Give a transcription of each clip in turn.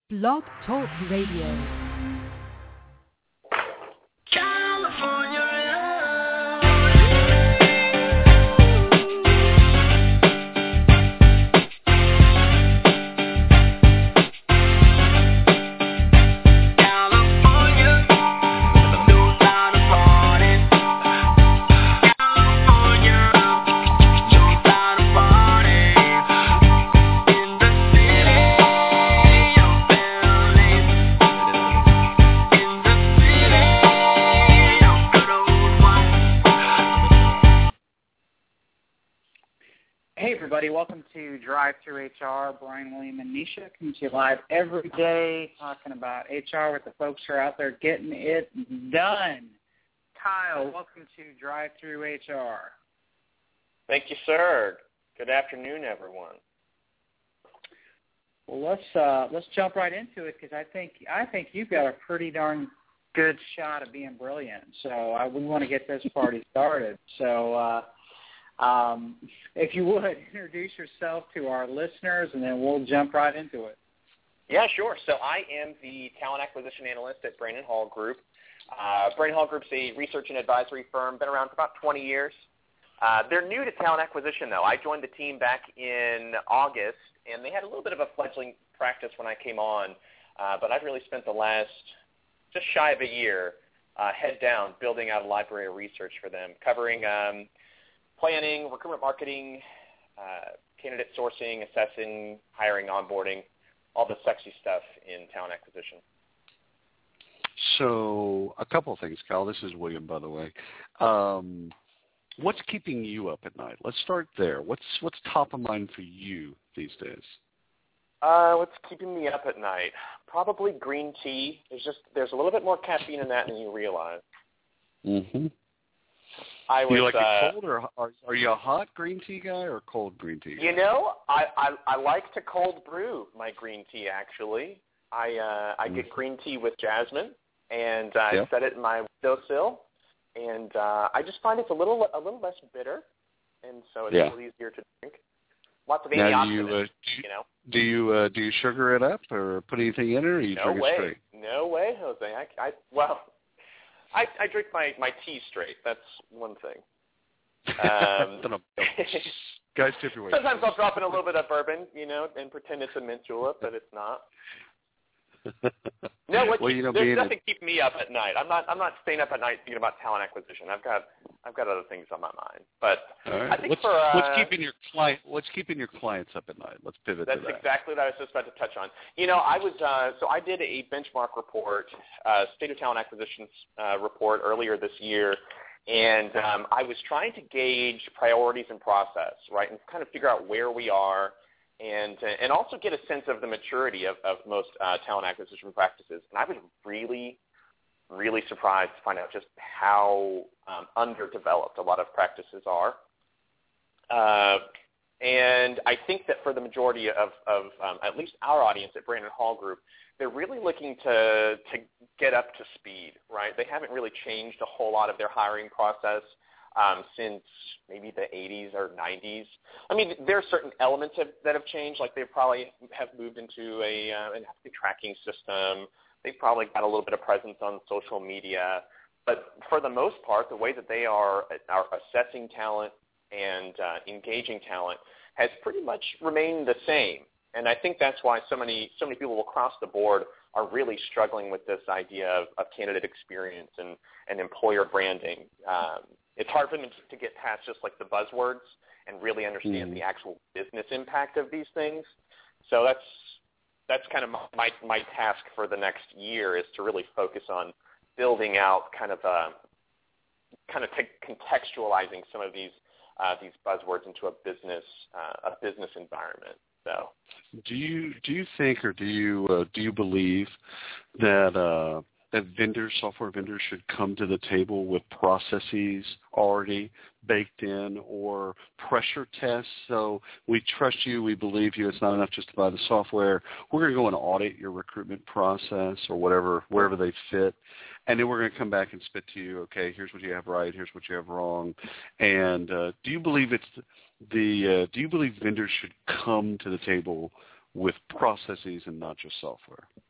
Blog Talk Radio. Welcome to Drive Through HR. Brian, William, and Nisha coming to you live every day talking about HR with the folks who are out there getting it done. Kyle, welcome to Drive Through HR. Thank you, sir. Good afternoon, everyone. Well, let's jump right into it because I think you've got a pretty darn good shot of being brilliant. So we want to get this party started. So. If you would, introduce yourself to our listeners, and then we'll jump right into it. Yeah, sure. So I am the Talent Acquisition Analyst at Brandon Hall Group. Brandon Hall Group's a research and advisory firm, been around for about 20 years. They're new to talent acquisition, though. I joined the team back in August, and they had a little bit of a fledgling practice when I came on, but I've really spent the last just shy of a year head down building out a library of research for them, covering planning, recruitment marketing, candidate sourcing, assessing, hiring, onboarding, all the sexy stuff in talent acquisition. So a couple of things, Kyle. This is William, by the way. What's keeping you up at night? Let's start there. What's top of mind for you these days? What's keeping me up at night? Probably green tea. There's a little bit more caffeine in that than you realize. Mm-hmm. Do you like it cold, or are you a hot green tea guy or a cold green tea guy? You know, I like to cold brew my green tea, actually. I get green tea with jasmine, and I set it in my windowsill, and I just find it's a little less bitter, and so it's a little easier to drink. Lots of antioxidants, Do you sugar it up or put anything in it, or you drink it straight? No way, Jose. I drink my tea straight. That's one thing. Guys, tip your way. Sometimes I'll drop in a little bit of bourbon, and pretend it's a mint julep, but it's not. No, there's nothing keeping me up at night. I'm not staying up at night thinking about talent acquisition. I've got other things on my mind. But right. I think what's keeping your clients up at night? Let's pivot to that. That's exactly what I was just about to touch on. I did a benchmark report, State of Talent Acquisitions report earlier this year, and I was trying to gauge priorities and process, right, and kind of figure out where we are. And also get a sense of the maturity of most talent acquisition practices. And I was really, really surprised to find out just how underdeveloped a lot of practices are. And I think that for the majority of at least our audience at Brandon Hall Group, they're really looking to get up to speed, right? They haven't really changed a whole lot of their hiring process since maybe the 80s or 90s. I mean, there are certain elements that have changed, like they probably have moved into an applicant tracking system. They've probably got a little bit of presence on social media. But for the most part, the way that they are assessing talent and engaging talent has pretty much remained the same. And I think that's why so many people across the board are really struggling with this idea of candidate experience and employer branding. It's hard for them to get past just like the buzzwords and really understand the actual business impact of these things. So that's kind of my task for the next year, is to really focus on building out kind of contextualizing some of these buzzwords into a business environment. So, do you think, or do you believe that software vendors should come to the table with processes already baked in, or pressure tests? So we trust you, we believe you. It's not enough just to buy the software. We're going to go and audit your recruitment process or wherever they fit, and then we're going to come back and spit to you. Okay, here's what you have right. Here's what you have wrong. And do you believe vendors should come to the table with processes and not just software?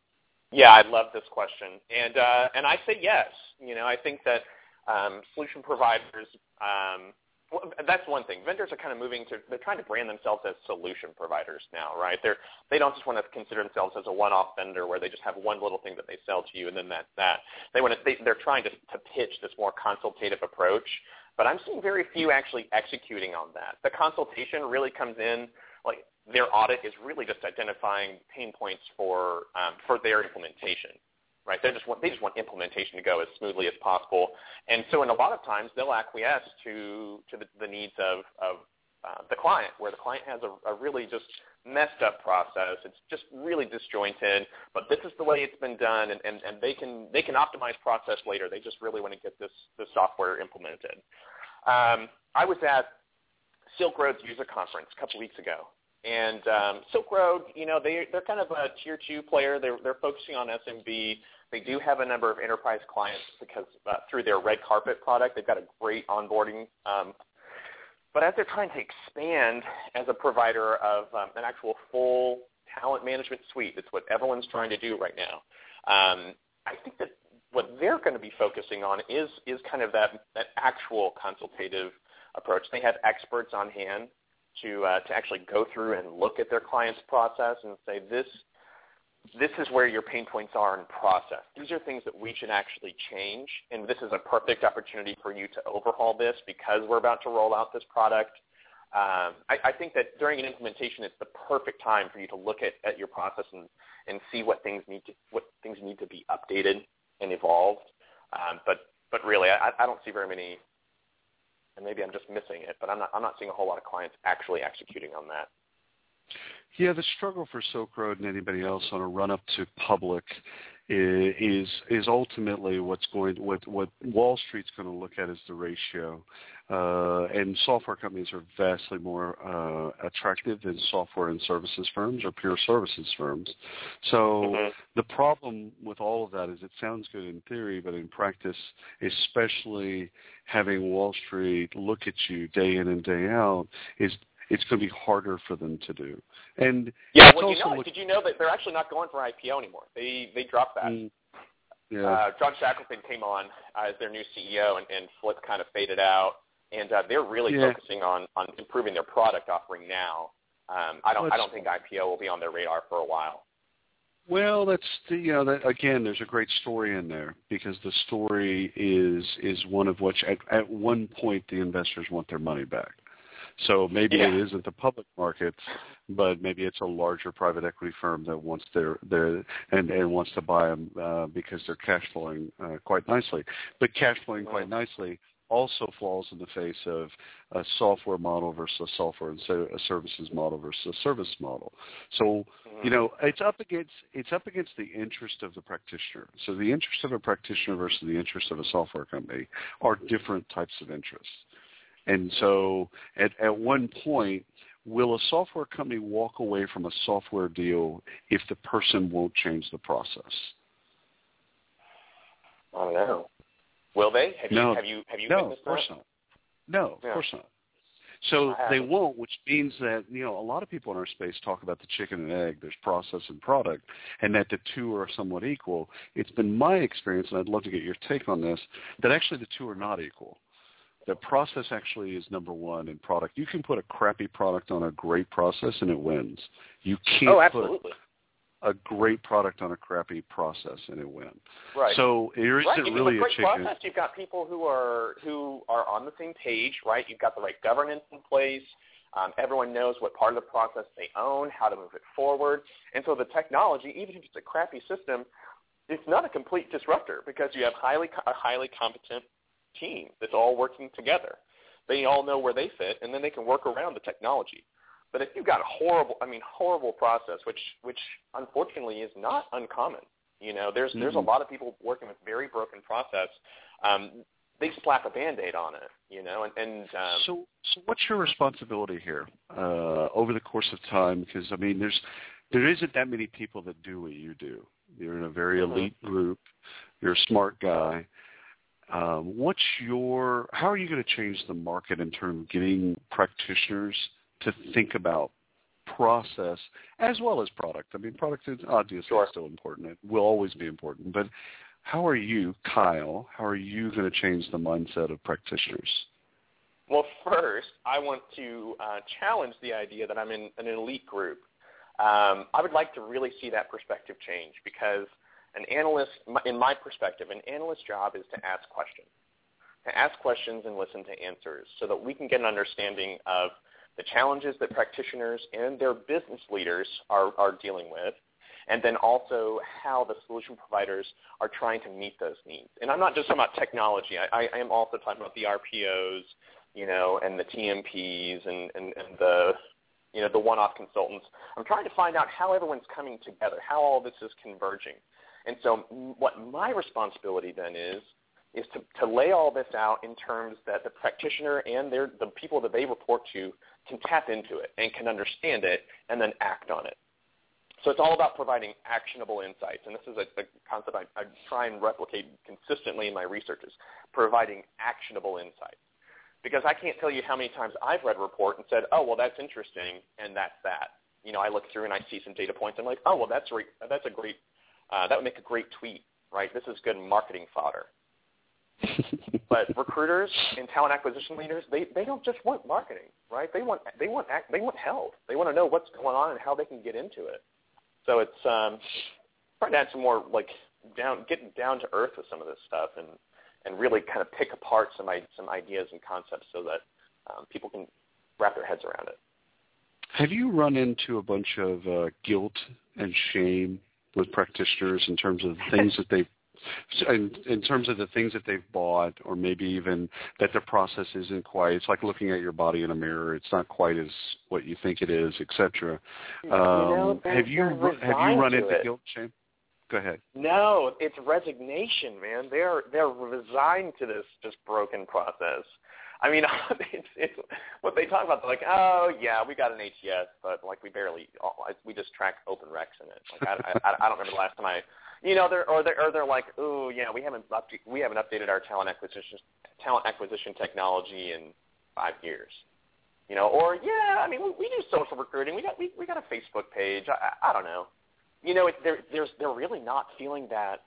Yeah, I love this question, and I say yes. I think that solution providers. Well, that's one thing. Vendors are kind of they're trying to brand themselves as solution providers now, right? They don't just want to consider themselves as a one-off vendor where they just have one little thing that they sell to you and then that's that. They're trying to pitch this more consultative approach, but I'm seeing very few actually executing on that. The consultation really comes in, like their audit is really just identifying pain points for their implementation. Right, they just want implementation to go as smoothly as possible, and so in a lot of times they'll acquiesce to the needs of the client, where the client has a really just messed up process. It's just really disjointed, but this is the way it's been done, and they can optimize process later. They just really want to get this software implemented. I was at Silk Road's user conference a couple weeks ago. And Silk Road, they're kind of a tier 2 player. They're focusing on SMB. They do have a number of enterprise clients because through their Red Carpet product, they've got a great onboarding. But as they're trying to expand as a provider of an actual full talent management suite, that's what everyone's trying to do right now. I think that what they're going to be focusing on is kind of that actual consultative approach. They have experts on hand to actually go through and look at their client's process and say, this is where your pain points are in process. These are things that we should actually change, and this is a perfect opportunity for you to overhaul this because we're about to roll out this product. I think that during an implementation, it's the perfect time for you to look at your process and see what things need to be updated and evolved. But really, I don't see very many. And maybe I'm just missing it, but I'm not seeing a whole lot of clients actually executing on that. Yeah, the struggle for Silk Road and anybody else on a run up to public is ultimately what Wall Street's going to look at as the ratio. And software companies are vastly more attractive than software and services firms or pure services firms. So the problem with all of that is it sounds good in theory, but in practice, especially having Wall Street look at you day in and day out, it's going to be harder for them to do. And yeah, well, did you know that they're actually not going for IPO anymore? They dropped that. Yeah. John Shackleton came on as their new CEO, and Flip kind of faded out. And they're really focusing on improving their product offering now. I don't think IPO will be on their radar for a while. Well, again, there's a great story in there because the story is one of which at one point the investors want their money back. So maybe it isn't the public markets, but maybe it's a larger private equity firm that wants and wants to buy them because they're cash flowing quite nicely. But cash flowing quite nicely also falls in the face of a software model versus a software and a services model versus a service model. So, it's up against the interest of the practitioner. So the interest of a practitioner versus the interest of a software company are different types of interests. And so at one point, will a software company walk away from a software deal if the person won't change the process? I don't know. Will they? Have you witnessed that? No, of course not. No, of course not. So they won't, which means that, a lot of people in our space talk about the chicken and egg. There's process and product, and that the two are somewhat equal. It's been my experience, and I'd love to get your take on this, that actually the two are not equal. The process actually is number one in product. You can put a crappy product on a great process, and it wins. You can't put a great product on a crappy process, and it wins. Right. So there isn't really a chicken. Process, you've got people who are on the same page, right? You've got the right governance in place. Everyone knows what part of the process they own, how to move it forward. And so the technology, even if it's a crappy system, it's not a complete disruptor because you have a highly competent team that's all working together. They all know where they fit, and then they can work around the technology. But if you've got a horrible process, which unfortunately is not uncommon, there's a lot of people working with very broken process. They slap a Band-Aid on it, So what's your responsibility here over the course of time? Because there isn't that many people that do what you do. You're in a very elite group. You're a smart guy. How are you going to change the market in terms of getting practitioners to think about process as well as product. I mean, product is obviously still important. It will always be important. But how are you, Kyle, how are you going to change the mindset of practitioners? Well, first, I want to challenge the idea that I'm in an elite group. I would like to really see that perspective change because an analyst, in my perspective, an analyst's job is to ask questions and listen to answers so that we can get an understanding of the challenges that practitioners and their business leaders are dealing with, and then also how the solution providers are trying to meet those needs. And I'm not just talking about technology. I am also talking about the RPOs, and the TMPs and the, the one-off consultants. I'm trying to find out how everyone's coming together, how all this is converging. And so what my responsibility then is to lay all this out in terms that the practitioner and the people that they report to can tap into it and can understand it and then act on it. So it's all about providing actionable insights, and this is a concept I try and replicate consistently in my researches, providing actionable insights. Because I can't tell you how many times I've read a report and said, oh, well, that's interesting, and that's that. I look through and I see some data points. I'm like, oh, well, that's a great, that would make a great tweet, right? This is good marketing fodder. But recruiters and talent acquisition leaders, they don't just want marketing, right? They want help. They want to know what's going on and how they can get into it. So it's trying to add some more getting down to earth with some of this stuff and really kind of pick apart some ideas and concepts so that people can wrap their heads around it. Have you run into a bunch of guilt and shame with practitioners in terms of things that they've in terms of the things that they've bought, or maybe even that the process isn't quite, it's like looking at your body in a mirror, it's not quite as what you think it is, etc. Have you run into guilt, shame? Go ahead. No, it's resignation, man. They're resigned to this just broken process. I mean, it's what they talk about. They're like, oh yeah, we got an ATS, but we just track open recs in it. Like I don't remember the last time they're like, oh yeah, we haven't updated our talent acquisition technology in 5 years. Or yeah, I mean we do social recruiting. We got a Facebook page. I don't know. They're really not feeling that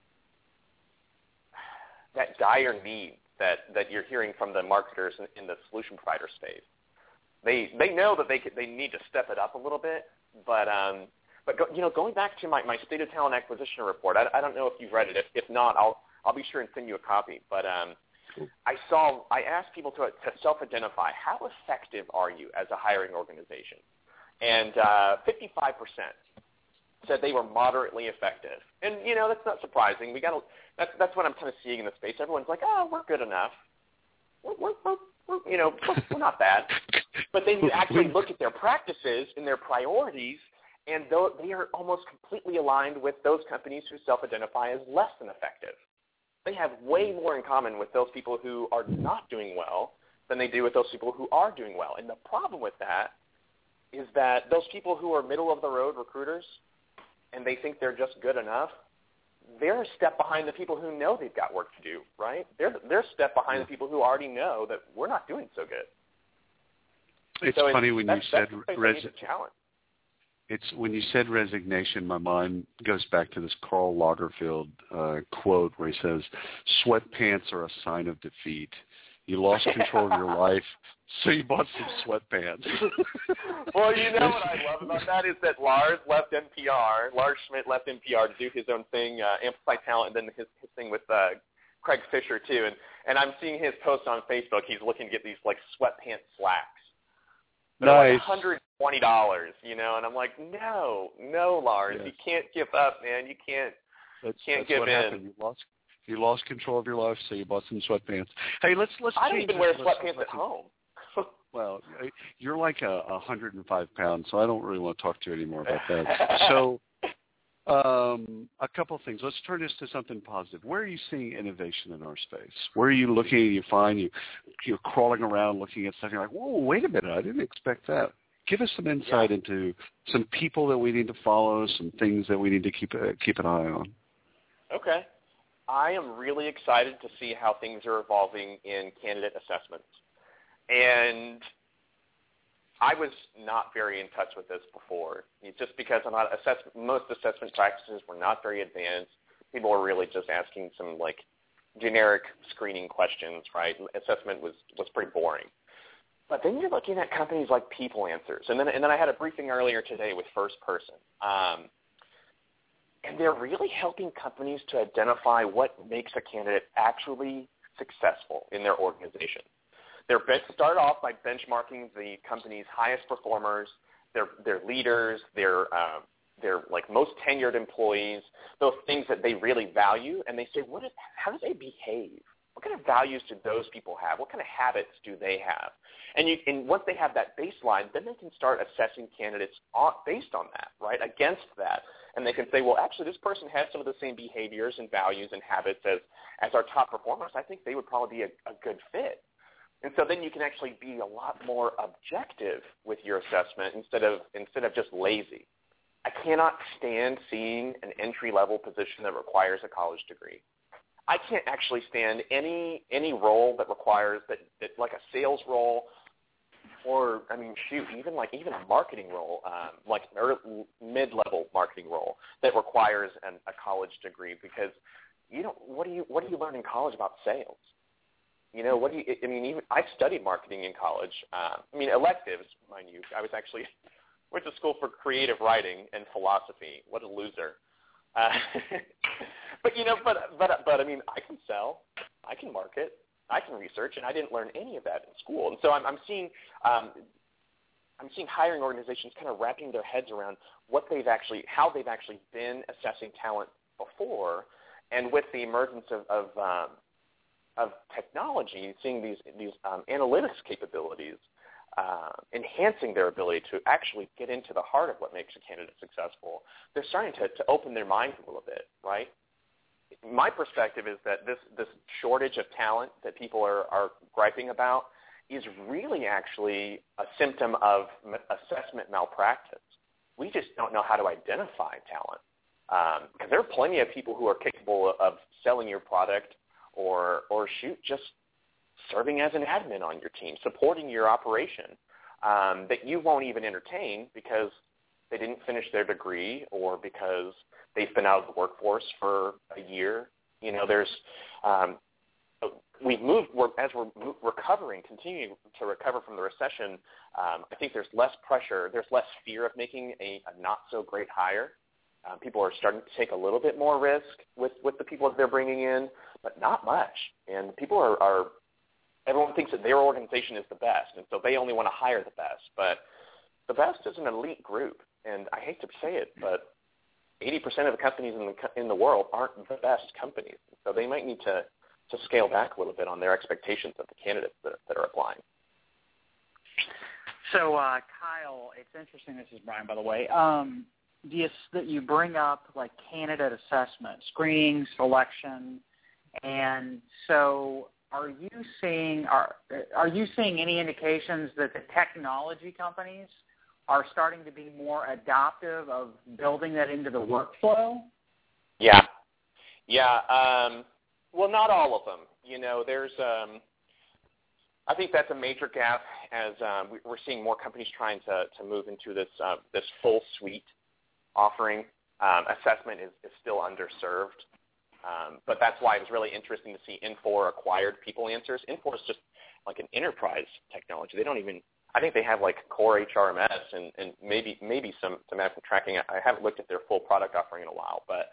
dire need that you're hearing from the marketers in the solution provider space. They know that they need to step it up a little bit, but going back to my State of Talent Acquisition report, I don't know if you've read it. If not, I'll be sure and send you a copy. But I asked people to self-identify how effective are you as a hiring organization, and 55% said they were moderately effective. And, that's not surprising. That's what I'm kind of seeing in the space. Everyone's like, oh, we're good enough. We're not bad. But then you actually look at their practices and their priorities, and they are almost completely aligned with those companies who self-identify as less than effective. They have way more in common with those people who are not doing well than they do with those people who are doing well. And the problem with that is that those people who are middle-of-the-road recruiters, and they think they're just good enough, they're a step behind the people who know they've got work to do, right? They're a step behind the people who already know that we're not doing so good. It's funny when you said challenge. It's when you said resignation, my mind goes back to this Karl Lagerfeld quote where he says, "Sweatpants are a sign of defeat. You lost control of your life, so you bought some sweatpants." Well, what I love about that is that Lars Schmidt left NPR to do his own thing, Amplify Talent, and then his thing with Craig Fisher too. And I'm seeing his post on Facebook. He's looking to get these sweatpants slacks. Nice. $120, and I'm like, no, Lars, yes. You can't give up, man. You can't give in. Happened. You lost control of your life, so you bought some sweatpants. Hey, let's. I don't even wear sweatpants at home. Well, you're like 105 pounds, so I don't really want to talk to you anymore about that. So, a couple of things. Let's turn this to something positive. Where are you seeing innovation in our space? Where are you looking? You're crawling around looking at stuff. You're like, whoa, wait a minute, I didn't expect that. Give us some insight into some people that we need to follow, some things that we need to keep an eye on. Okay. I am really excited to see how things are evolving in candidate assessments. And I was not very in touch with this before, just because most assessment practices were not very advanced. People were really just asking some like generic screening questions, right? Assessment was pretty boring. But then you're looking at companies like People Answers, and then I had a briefing earlier today with First Person, and they're really helping companies to identify what makes a candidate actually successful in their organization. They start off by benchmarking the company's highest performers, their leaders, their like most tenured employees, those things that they really value, and they say, how do they behave? What kind of values do those people have? What kind of habits do they have? And once they have that baseline, then they can start assessing candidates based on that, right, against that. And they can say, well, actually, this person has some of the same behaviors and values and habits as our top performers. I think they would probably be a good fit. And so then you can actually be a lot more objective with your assessment instead of just lazy. I cannot stand seeing an entry-level position that requires a college degree. I can't actually stand any role that requires that like a sales role, or even a marketing role, like mid-level marketing role that requires a college degree, because what do you learn in college about sales? Even I studied marketing in college. Electives, mind you. I was actually went to school for creative writing and philosophy. What a loser. But I can sell, I can market, I can research, and I didn't learn any of that in school. And so I'm seeing hiring organizations kind of wrapping their heads around how they've actually been assessing talent before, and with the emergence of technology, seeing these analytics capabilities enhancing their ability to actually get into the heart of what makes a candidate successful, they're starting to open their minds a little bit, right? My perspective is that this shortage of talent that people are griping about is really actually a symptom of assessment malpractice. We just don't know how to identify talent, because there are plenty of people who are capable of selling your product or just serving as an admin on your team, supporting your operation, that you won't even entertain because they didn't finish their degree or because they've been out of the workforce for a year. As we're recovering, continuing to recover from the recession, I think there's less pressure, there's less fear of making a not-so-great hire. People are starting to take a little bit more risk with the people that they're bringing in, but not much. And people everyone thinks that their organization is the best, and so they only want to hire the best. But the best is an elite group, and I hate to say it, but 80% of the companies in the world aren't the best companies. So they might need to scale back a little bit on their expectations of the candidates that are applying. So, Kyle, it's interesting. This is Brian, by the way. That you bring up like candidate assessment, screening, selection, and so are you seeing any indications that the technology companies are starting to be more adoptive of building that into the workflow? Yeah. Well, not all of them. There's I think that's a major gap as we're seeing more companies trying to move into this full suite offering. Assessment is still underserved. But that's why it was really interesting to see Infor acquired People Answers. Infor is just like an enterprise technology. They don't even – I think they have like core HRMS and maybe some applicant tracking. I haven't looked at their full product offering in a while, but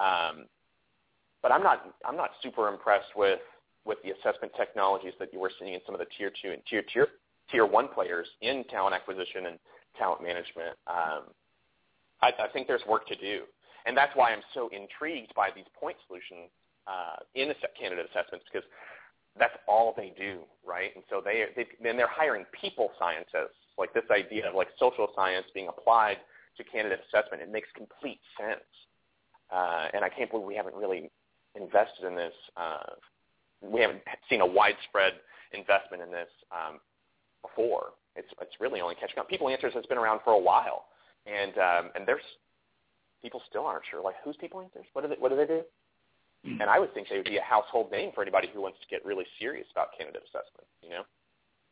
I'm not super impressed with the assessment technologies that you were seeing in some of the tier 2 and tier 1 players in talent acquisition and talent management. I think there's work to do. And that's why I'm so intrigued by these point solutions in candidate assessments, because that's all they do, right? And so they're hiring people scientists, like this idea of like social science being applied to candidate assessment. It makes complete sense. And I can't believe we haven't really invested in this. We haven't seen a widespread investment in this before. It's really only catching up. People Answers has been around for a while, and there's people still aren't sure, like, who's People Answers? What do they do? And I would think they would be a household name for anybody who wants to get really serious about candidate assessment,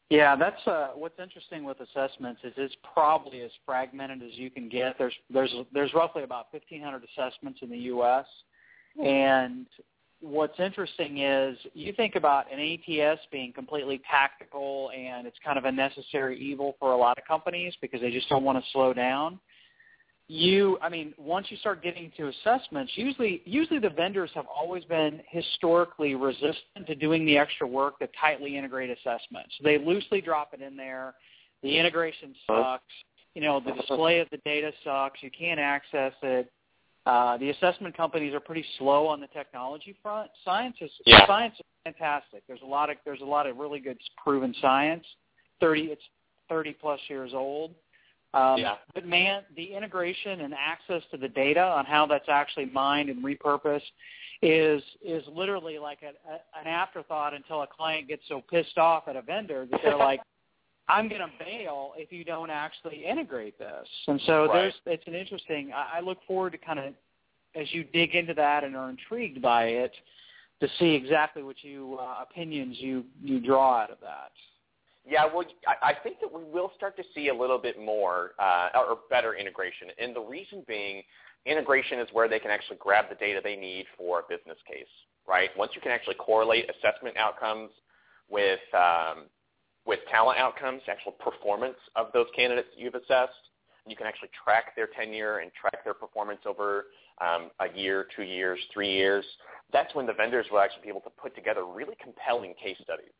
Yeah, that's what's interesting with assessments is it's probably as fragmented as you can get. There's roughly about 1,500 assessments in the U.S., and what's interesting is you think about an ATS being completely tactical and it's kind of a necessary evil for a lot of companies because they just don't want to slow down. Once you start getting to assessments, usually the vendors have always been historically resistant to doing the extra work to tightly integrate assessments. So they loosely drop it in there. The integration sucks. The display of the data sucks. You can't access it. The assessment companies are pretty slow on the technology front. Science is fantastic. There's a lot of really good proven science. It's 30 plus years old. But man, the integration and access to the data on how that's actually mined and repurposed is literally like an afterthought until a client gets so pissed off at a vendor that they're like, I'm going to bail if you don't actually integrate this. And so it's an interesting, I look forward to kind of, as you dig into that and are intrigued by it, to see exactly what opinions you draw out of that. Yeah, well, I think that we will start to see a little bit more or better integration. And the reason being, integration is where they can actually grab the data they need for a business case, right? Once you can actually correlate assessment outcomes with talent outcomes, actual performance of those candidates that you've assessed, and you can actually track their tenure and track their performance over a year, 2 years, 3 years, that's when the vendors will actually be able to put together really compelling case studies.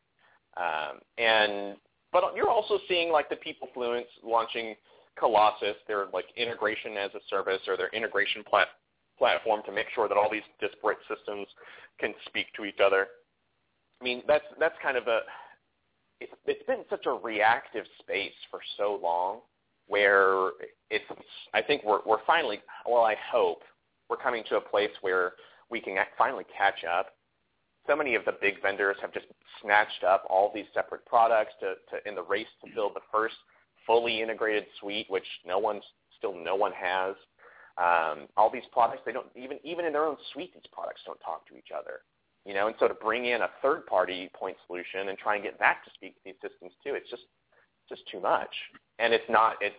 But you're also seeing like the PeopleFluence launching Colossus, their like integration as a service or their integration platform to make sure that all these disparate systems can speak to each other. I mean, that's kind of it's been such a reactive space for so long where I think we're finally, well, I hope we're coming to a place where we can finally catch up. So many of the big vendors have just snatched up all these separate products in the race to build the first fully integrated suite, which no one has. All these products, they don't even in their own suite, these products don't talk to each other. And so to bring in a third-party point solution and try and get that to speak to these systems too, it's just too much, and it's not as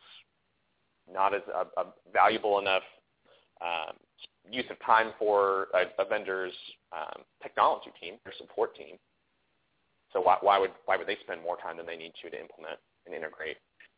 a valuable enough use of time for a vendor's technology team, their support team. So why would they spend more time than they need to implement and integrate?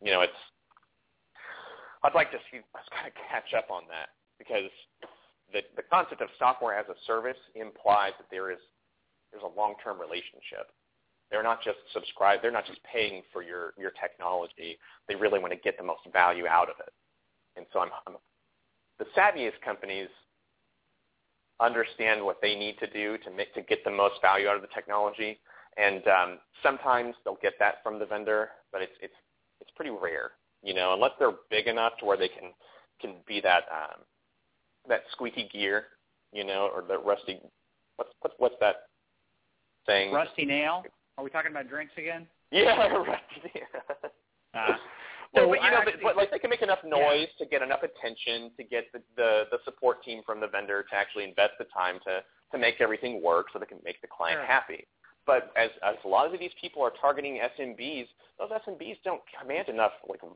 I'd like to see us kind of catch up on that, because the concept of software as a service implies that there's a long-term relationship. They're not just they're not just paying for your technology. They really want to get the most value out of it. And so the savviest companies understand what they need to do to get the most value out of the technology, and sometimes they'll get that from the vendor, but it's pretty rare, unless they're big enough to where they can be that squeaky gear, or the rusty. What's that saying? Rusty nail? Are we talking about drinks again? Yeah, rusty nail. But they can make enough noise to get enough attention to get the support team from the vendor to actually invest the time to make everything work so they can make the client happy. But as a lot of these people are targeting SMBs, those SMBs don't command enough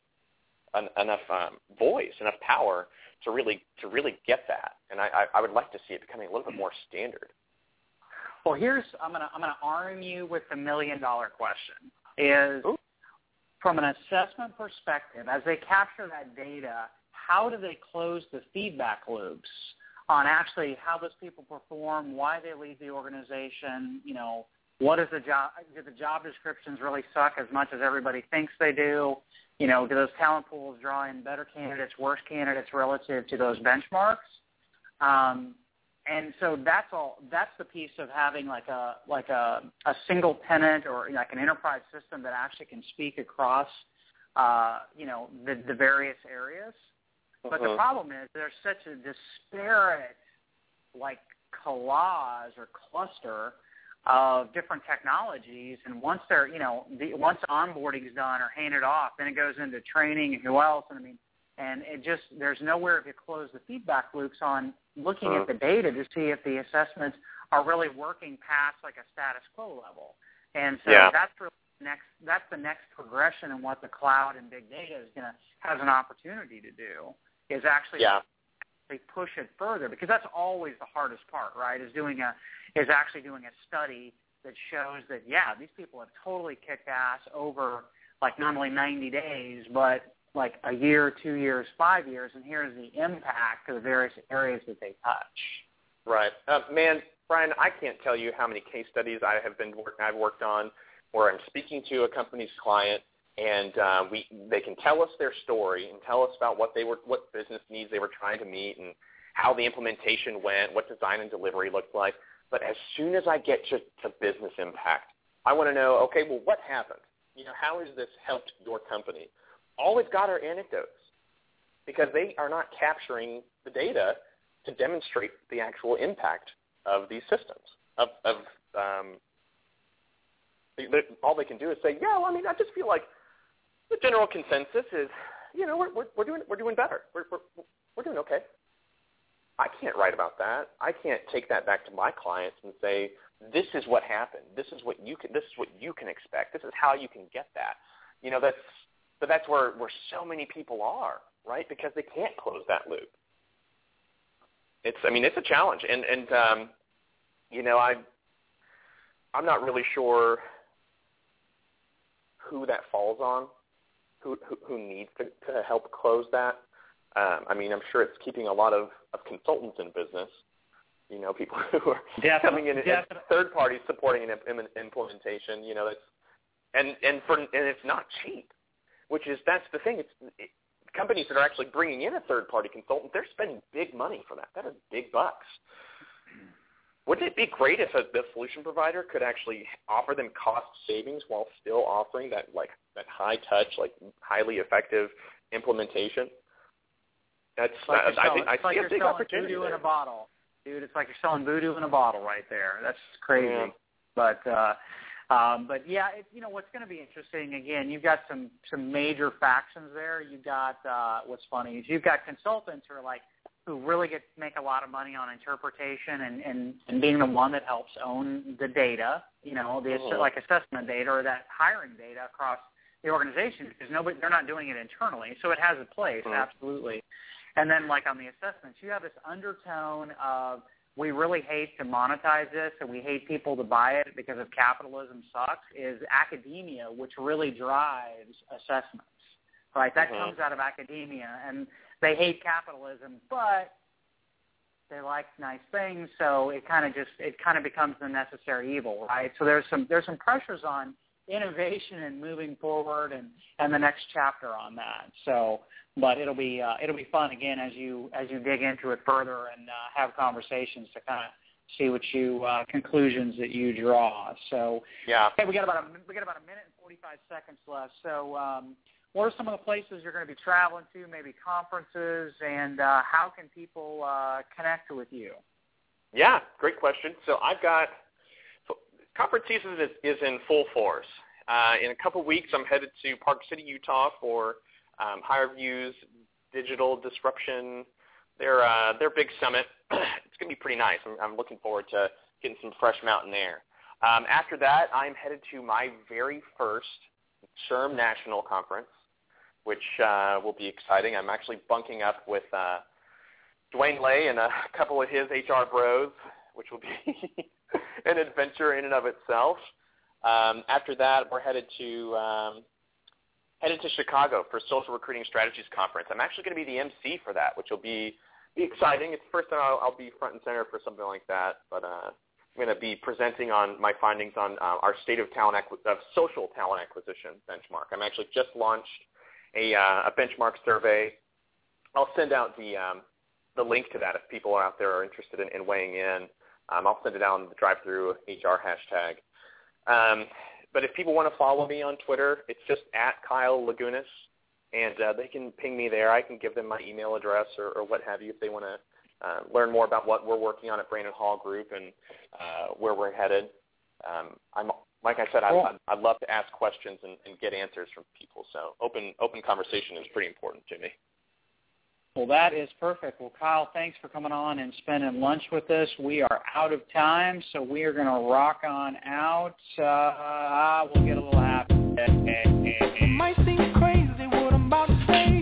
voice, enough power to really get that. And I would like to see it becoming a little bit more standard. Well, I'm gonna arm you with the $1 million question. Is from an assessment perspective, as they capture that data, how do they close the feedback loops on actually how those people perform, why they leave the organization? What is the job? Do the job descriptions really suck as much as everybody thinks they do? Do those talent pools draw in better candidates, worse candidates relative to those benchmarks? And so that's the piece of having like a single tenant or like an enterprise system that actually can speak across the various areas. But the problem is there's such a disparate like collage or cluster of different technologies, and once they're once onboarding is done or handed off, then it goes into training and who else, and it just there's nowhere to close the feedback loops on looking at the data to see if the assessments are really working past like a status quo level. And so that's really the next progression in what the cloud and big data has an opportunity to do, is actually they push it further, because that's always the hardest part, right? Is actually doing a study that shows that these people have totally kicked ass over like not only 90 days, but like a year, 2 years, 5 years, and here's the impact of the various areas that they touch. Right, man, Brian, I can't tell you how many case studies I've worked on where I'm speaking to a company's client, and they can tell us their story and tell us about what business needs they were trying to meet and how the implementation went, what design and delivery looked like. But as soon as I get to business impact, I want to know, okay, well, what happened? How has this helped your company? All we've got are anecdotes, because they are not capturing the data to demonstrate the actual impact of these systems. All they can do is say, I just feel like the general consensus is, we're doing better. We're doing okay. I can't write about that. I can't take that back to my clients and say, this is what happened. This is what you can expect. This is how you can get that. That's where so many people are, right? Because they can't close that loop. It's a challenge, and I'm not really sure who that falls on, who needs to help close that. I'm sure it's keeping a lot of consultants in business. People who are coming in as third parties supporting an implementation. And it's not cheap, that's the thing. Companies that are actually bringing in a third party consultant, they're spending big money for that. That is big bucks. Wouldn't it be great if the solution provider could actually offer them cost savings while still offering that high touch, highly effective implementation? I see a big opportunity voodoo there. In a bottle, dude. It's like you're selling voodoo in a bottle right there. That's crazy. Yeah. But what's going to be interesting, again, you've got some major factions there. You've got what's funny is you've got consultants who really make a lot of money on interpretation and being the one that helps own the data, assessment data or that hiring data across the organization, because they're not doing it internally, so it has a place, absolutely. And then on the assessments, you have this undertone of, we really hate to monetize this and we hate people to buy it because of capitalism sucks, is academia, which really drives assessments, right? That comes out of academia, and they hate capitalism, but they like nice things, so it kind of becomes the necessary evil, right? So there's some pressures on innovation and moving forward and the next chapter on that. So, but it'll be fun again as you dig into it further and have conversations to kind of see what conclusions that you draw. So hey, we got about a minute and 45 seconds left. So what are some of the places you're going to be traveling to? Maybe conferences, and how can people connect with you? Yeah, great question. So conference season is in full force. In a couple weeks, I'm headed to Park City, Utah for HireVue's Digital Disruption, their big summit. It's going to be pretty nice. I'm looking forward to getting some fresh mountain air. After that, I'm headed to my very first SHRM National Conference, which will be exciting. I'm actually bunking up with Dwayne Lay and a couple of his HR bros, which will be an adventure in and of itself. After that, we're headed to Chicago for Social Recruiting Strategies Conference. I'm actually going to be the MC for that, which will be exciting. It's the first time I'll be front and center for something like that. But I'm going to be presenting on my findings on our state of social talent acquisition benchmark. I'm actually just launched a benchmark survey. I'll send out the link to that if people out there are interested in weighing in. I'll send it out on the drive-through HR hashtag. But if people want to follow me on Twitter, it's just @KyleLagunas, and they can ping me there. I can give them my email address or what have you if they want to learn more about what we're working on at Brandon Hall Group and where we're headed. Like I said, I'd love to ask questions and get answers from people. So open conversation is pretty important to me. Well, that is perfect. Well, Kyle, thanks for coming on and spending lunch with us. We are out of time, so we are going to rock on out. We'll get a little happy. It might seem crazy what I'm about to say.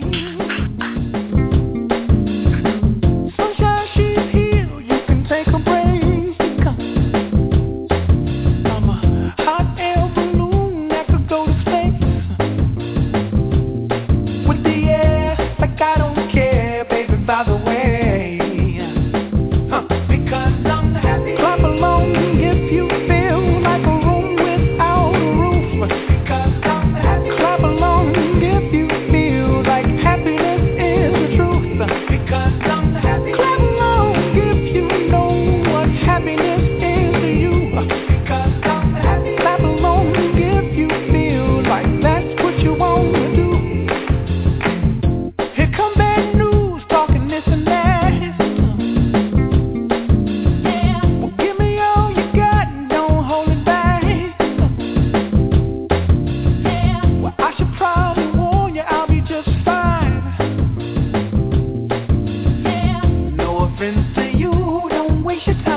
Sunshine, she's here. You can take a break. I'm a hot air balloon that could go to space. With the air, like I don't care, baby, by the way. Because I'm happy. Clap along if you feel like a room without a roof. Because I'm happy. Clap along if you feel like happiness is the truth. Because I'm happy. Clap along if you know what happiness is to you. Because I'm happy. Clap along if you feel like that's what you want to do. Here come bad news, talking this and that. Well, give me all you got and don't hold it back. Well, I should probably warn you, I'll be just fine. No offense to you, don't waste your time.